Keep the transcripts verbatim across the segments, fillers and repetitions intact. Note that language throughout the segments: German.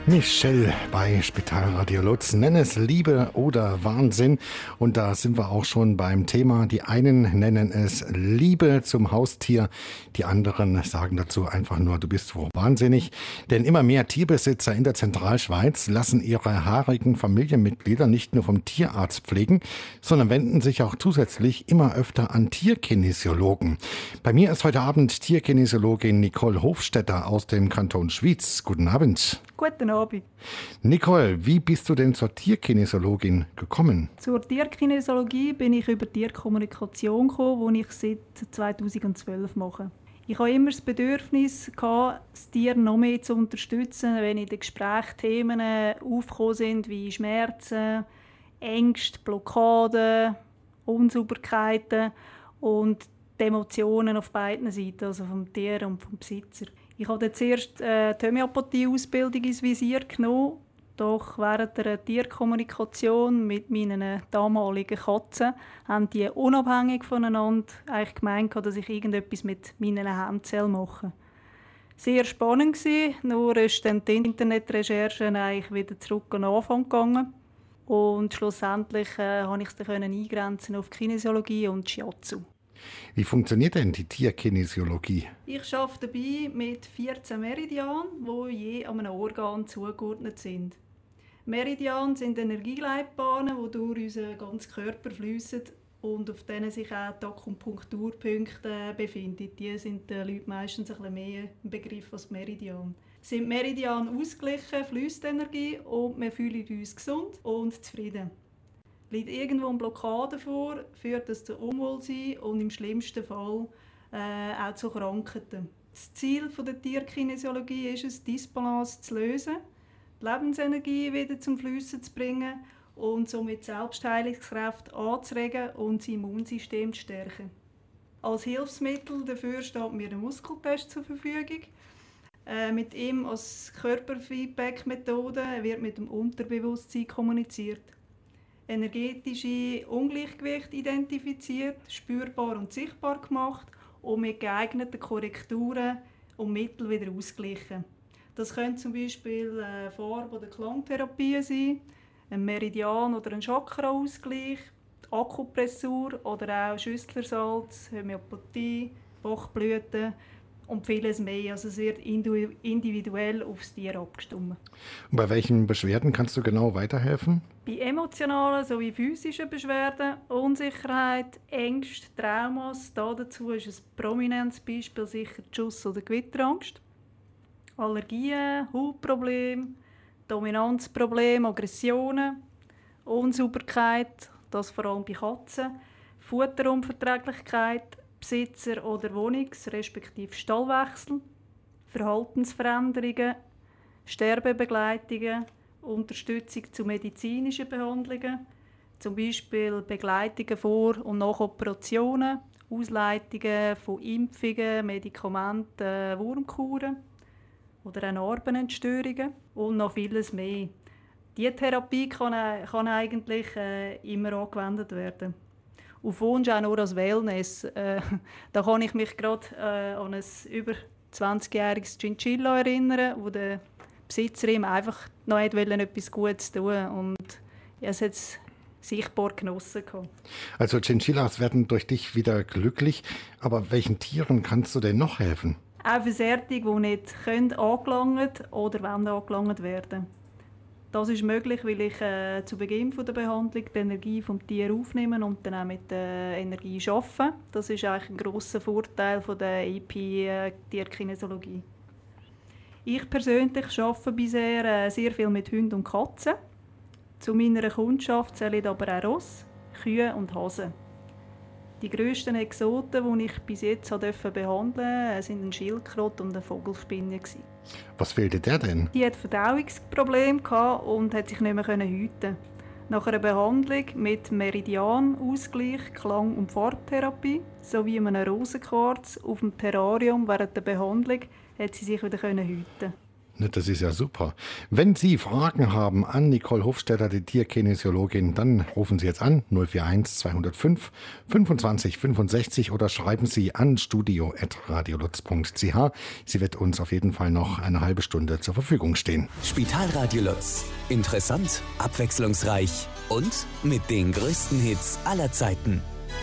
Michelle bei Spitalradio Lutz. Nenn es Liebe oder Wahnsinn. Und da sind wir auch schon beim Thema. Die einen nennen es Liebe zum Haustier. Die anderen sagen dazu einfach nur, du bist wohl wahnsinnig. Denn immer mehr Tierbesitzer in der Zentralschweiz lassen ihre haarigen Familienmitglieder nicht nur vom Tierarzt pflegen, sondern wenden sich auch zusätzlich immer öfter an Tierkinesiologen. Bei mir ist heute Abend Tierkinesiologin Nicole Hofstetter aus dem Kanton Schwyz. Guten Abend. Guten Abend. Nicole, wie bist du denn zur Tierkinesiologin gekommen? Zur Tierkinesiologie bin ich über Tierkommunikation gekommen, die ich seit zweitausendzwölf mache. Ich hatte immer das Bedürfnis, das Tier noch mehr zu unterstützen, wenn in den Gesprächen Themen aufgekommen sind wie Schmerzen, Ängste, Blockaden, Unsauberkeiten und die Emotionen auf beiden Seiten, also vom Tier und vom Besitzer. Ich habe dann zuerst äh, die Homöopathie-Ausbildung ins Visier genommen, doch während der Tierkommunikation mit meinen damaligen Katzen haben die unabhängig voneinander eigentlich gemeint, dass ich irgendetwas mit meinen Händen machen soll. Sehr spannend war, nur ist dann die Internetrecherche eigentlich wieder zurück an den Anfang gegangen. Und schlussendlich äh, konnte ich es dann eingrenzen auf Kinesiologie und Shiatsu. Wie funktioniert denn die Tierkinesiologie? Ich arbeite dabei mit vierzehn Meridianen, die je an einem Organ zugeordnet sind. Meridiane sind Energieleitbahnen, die durch unseren ganzen Körper fließen und auf denen sich auch die Akupunkturpunkte befinden. Die sind den Leuten meistens ein bisschen mehr im Begriff als Meridian. Sind Meridiane ausgeglichen, fließt Energie und wir fühlen uns gesund und zufrieden. Liegt irgendwo eine Blockade vor, führt das zu Unwohlsein und im schlimmsten Fall äh, auch zu Krankheiten. Das Ziel der Tierkinesiologie ist es, Disbalance zu lösen, die Lebensenergie wieder zum Fliessen zu bringen und somit Selbstheilungskräfte anzuregen und das Immunsystem zu stärken. Als Hilfsmittel dafür steht mir ein Muskeltest zur Verfügung. Äh, mit ihm als Körperfeedback-Methode wird mit dem Unterbewusstsein kommuniziert. Energetische Ungleichgewichte identifiziert, spürbar und sichtbar gemacht und mit geeigneten Korrekturen und Mitteln wieder ausgleichen. Das können zum Beispiel äh, Farb- oder Klangtherapie sein, ein Meridian- oder ein Chakraausgleich, Akupressur oder auch Schüsslersalz, Homöopathie, Bachblüten und vieles mehr. Also sehr individuell aufs Tier abgestimmt. Und bei welchen Beschwerden kannst du genau weiterhelfen? Bei emotionalen sowie physischen Beschwerden, Unsicherheit, Ängste, Traumas, dazu ist ein prominentes Beispiel sicher die Schuss- oder Gewitterangst. Allergien, Hautprobleme, Dominanzprobleme, Aggressionen, Unsauberkeit, das vor allem bei Katzen, Futterunverträglichkeit, Besitzer- oder Wohnungs- respektive Stallwechsel, Verhaltensveränderungen, Sterbebegleitungen, Unterstützung zu medizinischen Behandlungen, zum Beispiel Begleitungen vor und nach Operationen, Ausleitungen von Impfungen, Medikamenten, Wurmkuren oder auch Narbenentstörungen und noch vieles mehr. Diese Therapie kann, kann eigentlich äh, immer angewendet werden. Auf Wunsch auch nur als Wellness. Äh, da kann ich mich gerade äh, an ein über zwanzigjähriges Chinchilla erinnern, wo der Besitzer ihm einfach noch etwas Gutes tun wollte. Und es hat es sichtbar genossen. Also Chinchillas werden durch dich wieder glücklich. Aber welchen Tieren kannst du denn noch helfen? Auch für solche, die nicht können, angelangt oder wollen angelangt werden. Das ist möglich, weil ich äh, zu Beginn der Behandlung die Energie vom Tier aufnehme und dann auch mit der Energie arbeite. Das ist eigentlich ein grosser Vorteil von der E P-Tierkinesiologie. Ich persönlich arbeite bisher äh, sehr viel mit Hunden und Katzen. Zu meiner Kundschaft zählen aber auch Ross, Kühe und Hasen. Die grössten Exoten, die ich bis jetzt behandeln durfte, waren ein Schildkröte und eine Vogelspinne. Was fehlte der denn? Die hatte Verdauungsprobleme und konnte sich nicht mehr hüten. Nach einer Behandlung mit Meridianausgleich, Klang- und Farbtherapie sowie einem Rosenquarz auf dem Terrarium während der Behandlung konnte sie sich wieder hüten. Das ist ja super. Wenn Sie Fragen haben an Nicole Hofstetter, die Tierkinesiologin, dann rufen Sie jetzt an null vier eins zweihundertfünf fünfundzwanzig fünfundsechzig oder schreiben Sie an studio at radiolutz punkt c h. Sie wird uns auf jeden Fall noch eine halbe Stunde zur Verfügung stehen. Spitalradio Lutz. Interessant, abwechslungsreich und mit den größten Hits aller Zeiten.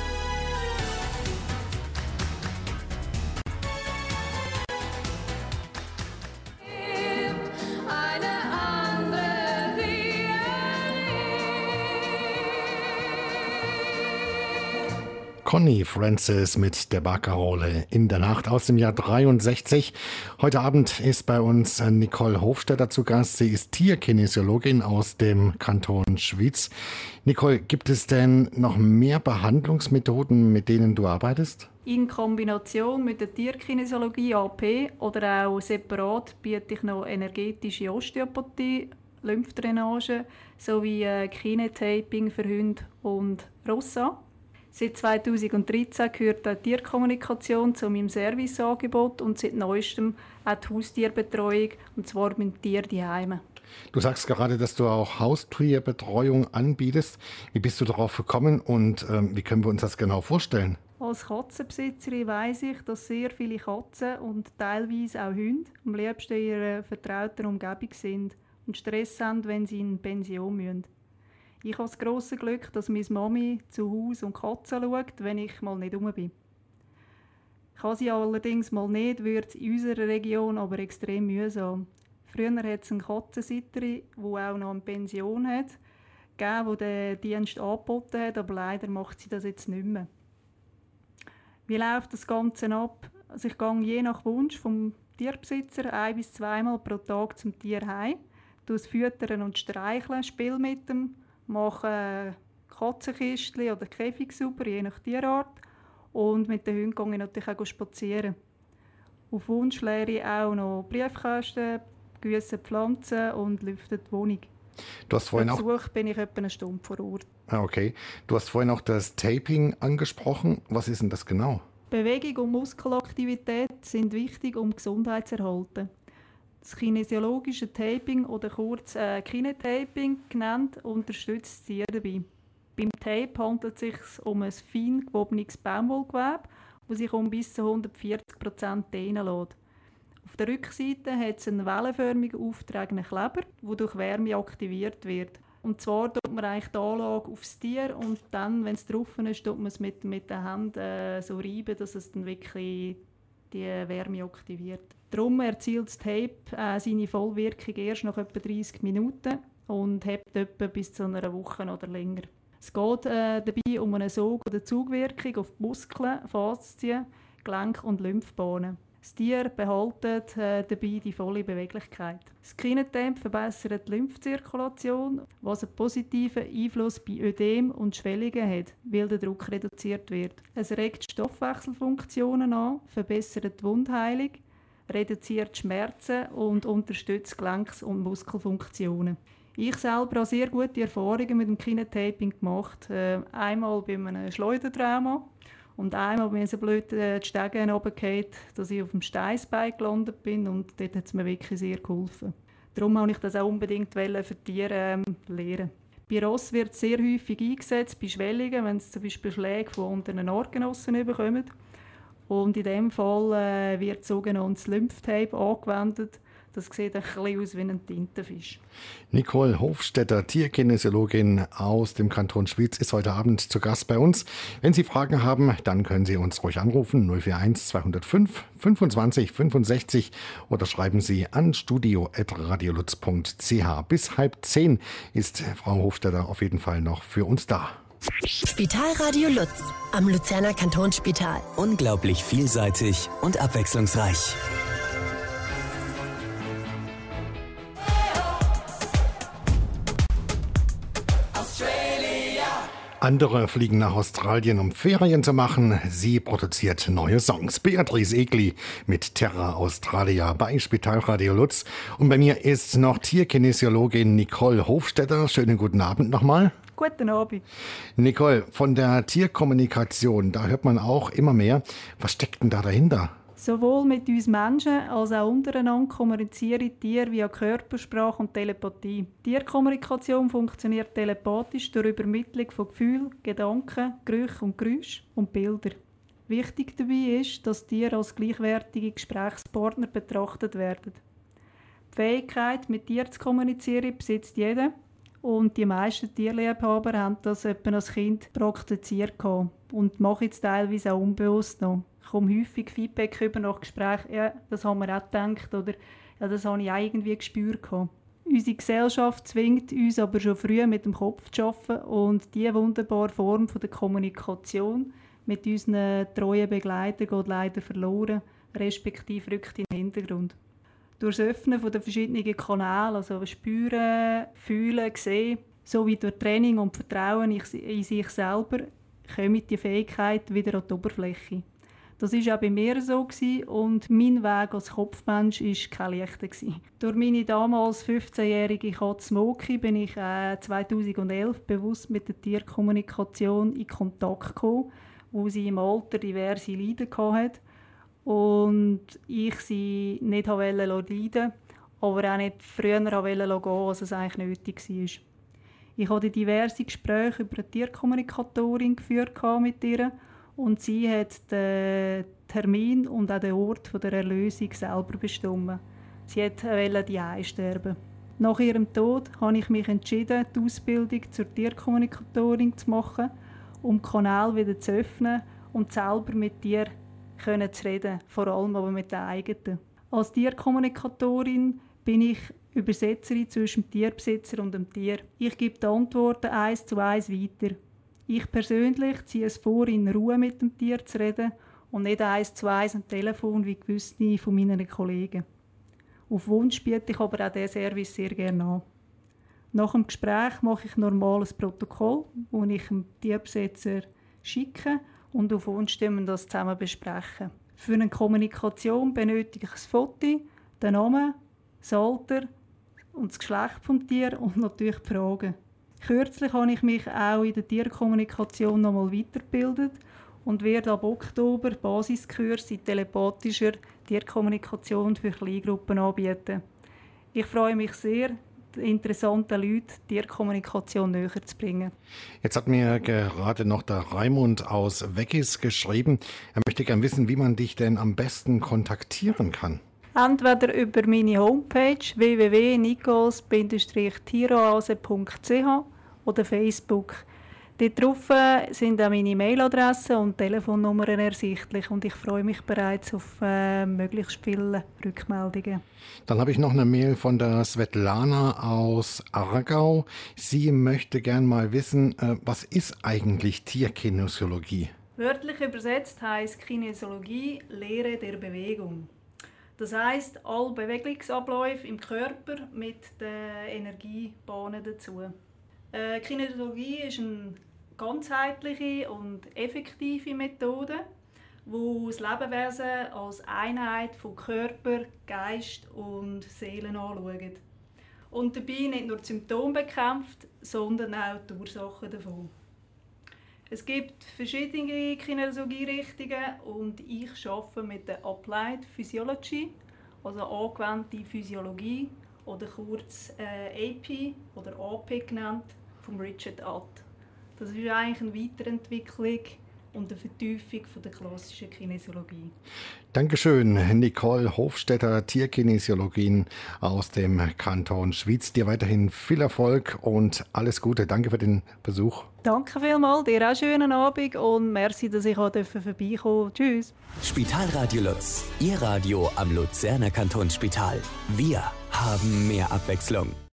Connie Francis mit der Barcarolle in der Nacht aus dem Jahr dreiundsechzig. Heute Abend ist bei uns Nicole Hofstetter zu Gast. Sie ist Tierkinesiologin aus dem Kanton Schwyz. Nicole, gibt es denn noch mehr Behandlungsmethoden, mit denen du arbeitest? In Kombination mit der Tierkinesiologie A P oder auch separat biete ich noch energetische Osteopathie, Lymphdrainage sowie Kinetaping für Hunde und Rosse an. Seit zweitausenddreizehn gehört die Tierkommunikation zu meinem Serviceangebot und seit neuestem auch die Haustierbetreuung, und zwar mit Tier daheim. Du sagst gerade, dass du auch Haustierbetreuung anbietest. Wie bist du darauf gekommen und ähm, wie können wir uns das genau vorstellen? Als Katzenbesitzerin weiss ich, dass sehr viele Katzen und teilweise auch Hunde am liebsten in ihrer vertrauten Umgebung sind und Stress haben, wenn sie in Pension müssen. Ich habe das grosse Glück, dass meine Mami zu Haus und Katzen schaut, wenn ich mal nicht rum bin. Kann sie allerdings mal nicht, wird es in unserer Region aber extrem mühsam. Früher hat es eine Katzensitterin, die auch noch eine Pension hat, gegeben, die den Dienst angeboten hat, aber leider macht sie das jetzt nicht mehr. Wie läuft das Ganze ab? Also ich gehe je nach Wunsch vom Tierbesitzer ein- bis zweimal pro Tag zum Tier heim, tue es füttern und streicheln, spiele mit dem, mache Katzenkistchen oder Käfig sauber, je nach Tierart. Und mit den Hunden gehe ich natürlich auch spazieren. Auf Wunsch leere ich auch noch Briefkästen, gieße Pflanzen und lüfte die Wohnung. Du hast vorhin Für auch Besuch bin ich etwa eine Stunde vor Ort. Ah, okay. Du hast vorhin auch das Taping angesprochen. Was ist denn das genau? Bewegung und Muskelaktivität sind wichtig, um die Gesundheit zu erhalten. Das kinesiologische Taping oder kurz äh, Kinetaping genannt, unterstützt das Tier dabei. Beim Tape handelt es sich um ein fein gewobenes Baumwollgewebe, das sich um bis zu hundertvierzig Prozent dehnen lässt. Auf der Rückseite hat es einen wellenförmigen auftragenden Kleber, der durch Wärme aktiviert wird. Und zwar tut man eigentlich die Anlage aufs Tier und dann, wenn es drauf ist, tut man es mit, mit den Händen äh, so reiben, dass es dann wirklich die Wärme aktiviert. Darum erzielt das Tape äh, seine Vollwirkung erst nach etwa dreißig Minuten und hebt etwa bis zu einer Woche oder länger. Es geht äh, dabei um eine Sog- oder Zugwirkung auf die Muskeln, Faszien, Gelenk und Lymphbahnen. Das Tier behält äh, dabei die volle Beweglichkeit. Das Kinetape verbessert die Lymphzirkulation, was einen positiven Einfluss bei Ödem und Schwellungen hat, weil der Druck reduziert wird. Es regt Stoffwechselfunktionen an, verbessert die Wundheilung, reduziert Schmerzen und unterstützt Gelenks- und Muskelfunktionen. Ich selber habe sehr gute Erfahrungen mit dem Kinetaping gemacht. Äh, einmal bei einem Schleudertrauma und einmal bin ich so blöd äh, die Stege runtergefallen, dass ich auf dem Steißbein gelandet bin und dort hat es mir wirklich sehr geholfen. Darum wollte ich das auch unbedingt für Tiere ähm, lernen. Bei Ross wird es sehr häufig eingesetzt, bei Schwellungen, wenn sie zum Beispiel Schläge von unter den Artgenossen bekommen. Und in diesem Fall äh, wird sogenanntes Lymphtape angewendet. Das sieht ein bisschen aus wie ein Tintenfisch. Nicole Hofstetter, Tierkinesiologin aus dem Kanton Schwyz, ist heute Abend zu Gast bei uns. Wenn Sie Fragen haben, dann können Sie uns ruhig anrufen, null vier eins zweihundertfünf fünfundzwanzig fünfundsechzig oder schreiben Sie an studio at radiolutz punkt c h. Bis halb zehn ist Frau Hofstetter auf jeden Fall noch für uns da. Spitalradio Lutz am Luzerner Kantonsspital. Unglaublich vielseitig und abwechslungsreich. Andere fliegen nach Australien, um Ferien zu machen. Sie produziert neue Songs. Beatrice Egli mit Terra Australia bei Spitalradio Lutz. Und bei mir ist noch Tierkinesiologin Nicole Hofstetter. Schönen guten Abend nochmal. Guten Abend. Nicole, von der Tierkommunikation, da hört man auch immer mehr. Was steckt denn da dahinter? Sowohl mit uns Menschen als auch untereinander kommunizieren Tiere via Körpersprache und Telepathie. Tierkommunikation funktioniert telepathisch durch Übermittlung von Gefühlen, Gedanken, Gerüchen und Geräuschen und Bildern. Wichtig dabei ist, dass Tiere als gleichwertige Gesprächspartner betrachtet werden. Die Fähigkeit, mit Tieren zu kommunizieren, besitzt jeder. Und die meisten Tierliebhaber haben das etwa als Kind praktiziert und machen es teilweise auch unbewusst noch. Ich komme häufig Feedback über nach Gesprächen, ja, das haben wir auch gedacht oder ja, das habe ich auch irgendwie gespürt. Unsere Gesellschaft zwingt uns aber schon früh mit dem Kopf zu arbeiten und diese wunderbare Form der Kommunikation mit unseren treuen Begleitern geht leider verloren, respektive rückt in den Hintergrund. Durch das Öffnen der verschiedenen Kanäle, also spüren, fühlen, sehen, sowie durch Training und Vertrauen in sich selber, kommt die Fähigkeit wieder an die Oberfläche. Das war auch bei mir so und mein Weg als Kopfmensch war kein leichter. Durch meine damals fünfzehnjährige Katze Moki bin ich äh, zweitausendelf bewusst mit der Tierkommunikation in Kontakt gekommen, wo sie im Alter diverse Leiden hatte und ich sie nicht leiden wollte, aber auch nicht früher gehen wollte, als es eigentlich nötig war. Ich hatte diverse Gespräche über eine Tierkommunikatorin geführt mit ihr und sie hat den Termin und auch den Ort der Erlösung selber bestimmt. Sie wollte die einsterben. Nach ihrem Tod habe ich mich entschieden, die Ausbildung zur Tierkommunikatorin zu machen, um den Kanal wieder zu öffnen und selber mit dir zu reden, vor allem aber mit den eigenen. Als Tierkommunikatorin bin ich Übersetzerin zwischen dem Tierbesitzer und dem Tier. Ich gebe die Antworten eins zu eins weiter. Ich persönlich ziehe es vor, in Ruhe mit dem Tier zu reden und nicht eins zu eins am Telefon wie gewisse von meinen Kollegen. Auf Wunsch biete ich aber auch diesen Service sehr gerne an. Nach dem Gespräch mache ich normal ein Protokoll, das ich dem Tierbesitzer schicke und auf Wunsch wir das zusammen besprechen. Für eine Kommunikation benötige ich ein Foto, den Namen, das Alter und das Geschlecht des Tieres und natürlich die Fragen. Kürzlich habe ich mich auch in der Tierkommunikation noch einmal weitergebildet und werde ab Oktober Basiskurs in telepathischer Tierkommunikation für Kleingruppen anbieten. Ich freue mich sehr, interessanten Leuten Tierkommunikation näher zu bringen. Jetzt hat mir gerade noch der Raimund aus Weggis geschrieben. Er möchte gerne wissen, wie man dich denn am besten kontaktieren kann. Entweder über meine Homepage w w w punkt nikos Bindestrich tieroase punkt c h oder Facebook. Dort drauf sind auch meine Mailadresse und Telefonnummern ersichtlich und ich freue mich bereits auf äh, möglichst viele Rückmeldungen. Dann habe ich noch eine Mail von der Svetlana aus Aargau. Sie möchte gern mal wissen, äh, was ist eigentlich Tierkinesiologie? Wörtlich übersetzt heisst Kinesiologie Lehre der Bewegung. Das heisst, alle Bewegungsabläufe im Körper mit den Energiebahnen dazu. Äh, Kinesiologie ist eine ganzheitliche und effektive Methode, die das Lebewesen als Einheit von Körper, Geist und Seele anschaut. Und dabei nicht nur die Symptome bekämpft, sondern auch die Ursachen davon. Es gibt verschiedene Kinesiologie-Richtungen und ich arbeite mit der Applied Physiology, also angewandte Physiologie oder kurz äh, A P oder A P genannt, von Richard Att. Das ist eigentlich eine Weiterentwicklung und eine Vertiefung von der klassischen Kinesiologie. Dankeschön, Nicole Hofstetter, Tierkinesiologin aus dem Kanton Schwyz. Dir weiterhin viel Erfolg und alles Gute. Danke für den Besuch. Danke vielmals, dir auch einen schönen Abend und merci, dass ich auch vorbeikommen durfte. Tschüss. Spitalradio Lutz, Ihr Radio am Luzerner Kantonsspital. Wir haben mehr Abwechslung.